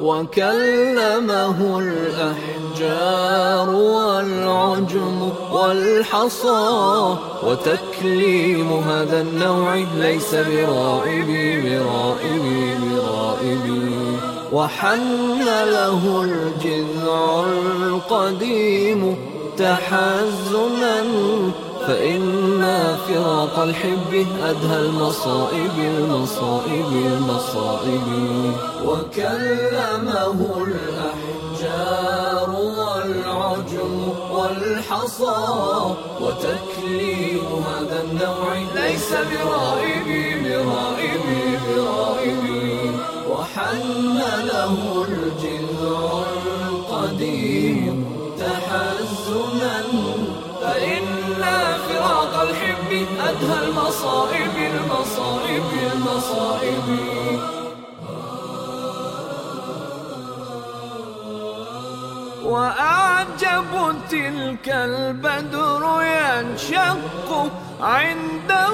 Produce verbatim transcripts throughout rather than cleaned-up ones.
وكلمه الأحجار والعجم والحصى، وتكليم هذا النوع ليس برائبي برائبي برائبي. وحن له الجذع القديم تحزنا، فإن فراق الحب أدهى المصائب المصائب المصائب. وكلمه الأحجار والعجم والحصى، وتكليم هذا النوع ليس برائبي برائبي برائبي. وحن له الجذع القديم تحزنا، فإن فراق الحب أدهى المصائب المصائب المصائب. وأعجب تلك البدر ينشق عنده،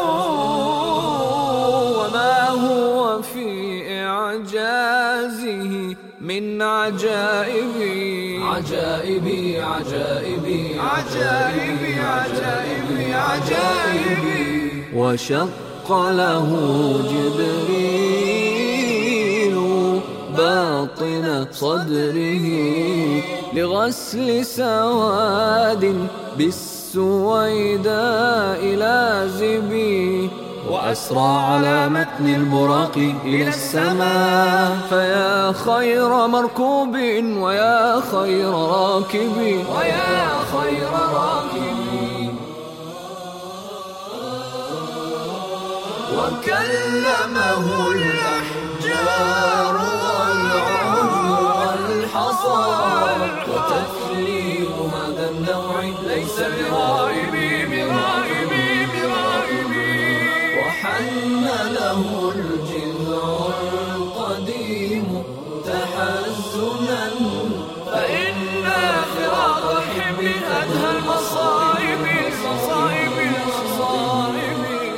وما هو في إعجازه من عجائبي عجائبي عجائبي عجائبي عجائبي عجائبي. وشق له جبريل باطن صدره لغسل سواد بالسويداء لازبي، وأسرى على متن البراق إلى السماء. فيا خير مركوب ويا خير راكب ويا خير راكب. وكلمه الأحجار والعجم والحصى، وتكليم هذا النوع ليس برائبي برائبي برائبي. وحن له الجذع القديم تحزنا، فإن فراق الحب أدهى المصائب المصائب المصائب.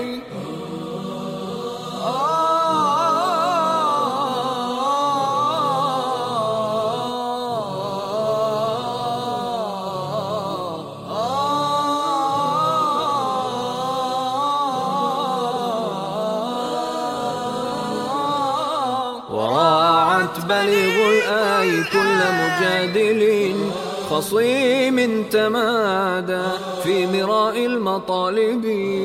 وراعت بليغ الآي كل مجادل خصيم تمادى في مراء المطالب.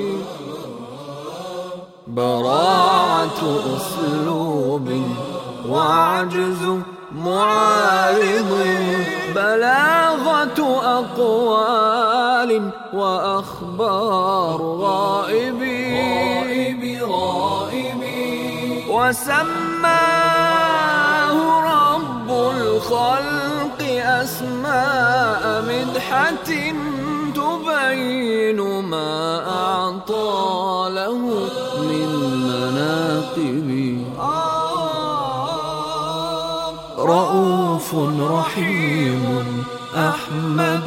براعة أسلوب وعجز معارض، بلاغة أقوال وأخبار غائبي غائبي. وسماه رب الخلق أسماء مدحة تبين ما أعطى له من مناقب. رؤوف رحيم أحمد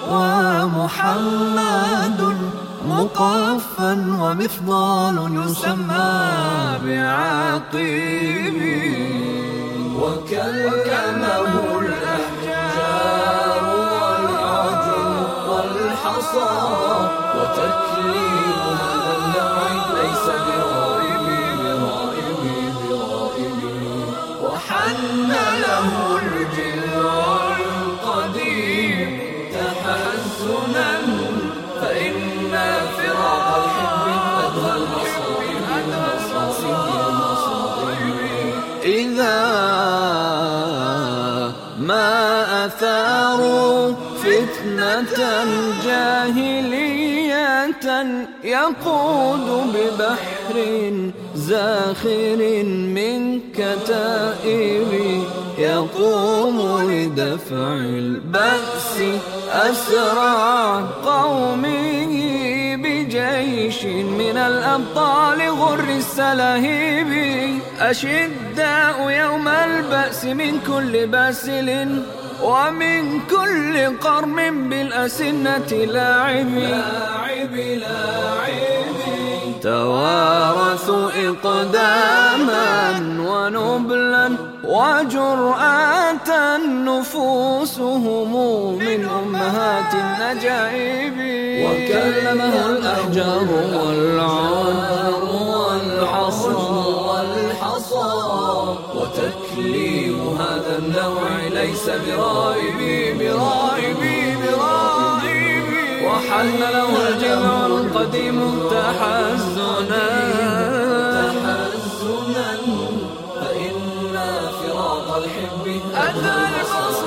ومحمد، مقفا ومفضال يسمى بعاقب. وكلمه الأحجار والعجم والحصى، وتكليم هذا النوع ليس برائبي برائبي برائبي. وحن له الجذع القديم تحزنا، فإن فراق الحب أدهى المصائب المصائب. إذا ما أثاروا فتنة جاهلية يقود ببحر زاخر من كتائب، يقوم لدفع البأس أسرع قومه بجيش من الأبطال غر السلاهيب. أشداء يوم البأس من كل باسل، ومن كل قرم بالأسنة لاعب لاعب لاعب. توارثوا إقداما ونبلا وجرأة نفوسهم من أمهات النجائب. وكلمه الأحجار والعنبر والحصى وتكليم هذا النوع ليس برائبي برائبي برائبي. وحل له الجمع القديم تحزنا فإن فراق الحب أتى